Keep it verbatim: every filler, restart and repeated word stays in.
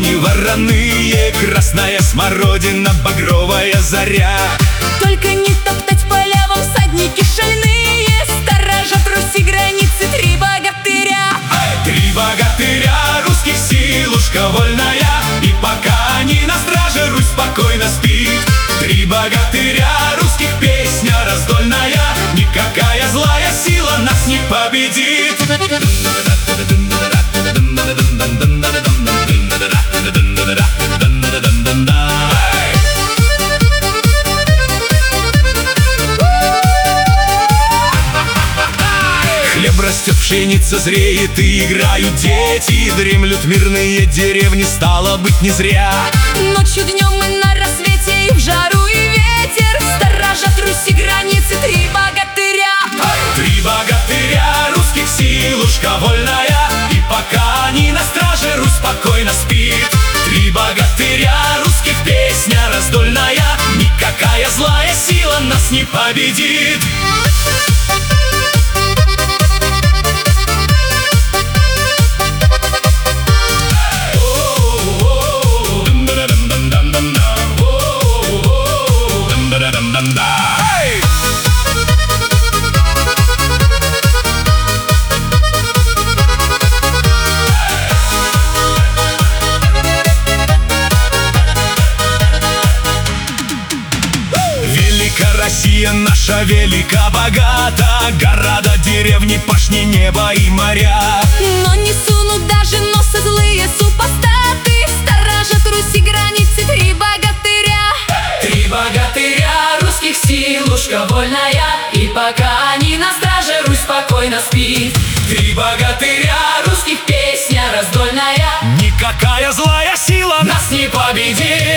кони вороные, красная смородина, багровая заря. Только не топтать поля вам всадники шальные, сторожат Руси границы три богатыря. Три богатыря русских силушка вольная, и пока они на страже, Русь спокойно спит. Три богатыря русских песня раздольная, никакая злая сила нас не победит. Хлеб растет, пшеница зреет, и играют дети, дремлют мирные деревни, стало быть, не зря. Ночью, днем и на рассвете, и в жару, и ветер сторожат Руси границы три богатыря. Три богатыря русских силушка вольная, и пока они на страже, Русь спокойно спит. Три богатыря русских песня раздольная, никакая злая сила нас не победит. Россия наша велика, богата, города, деревни, пашни, небо и моря. Но не сунут даже носы злые супостаты, сторожат Руси границы три богатыря. Три богатыря русских силушка вольная, и пока они на страже, Русь спокойно спит. Три богатыря русских песня раздольная, никакая злая сила нас не победит.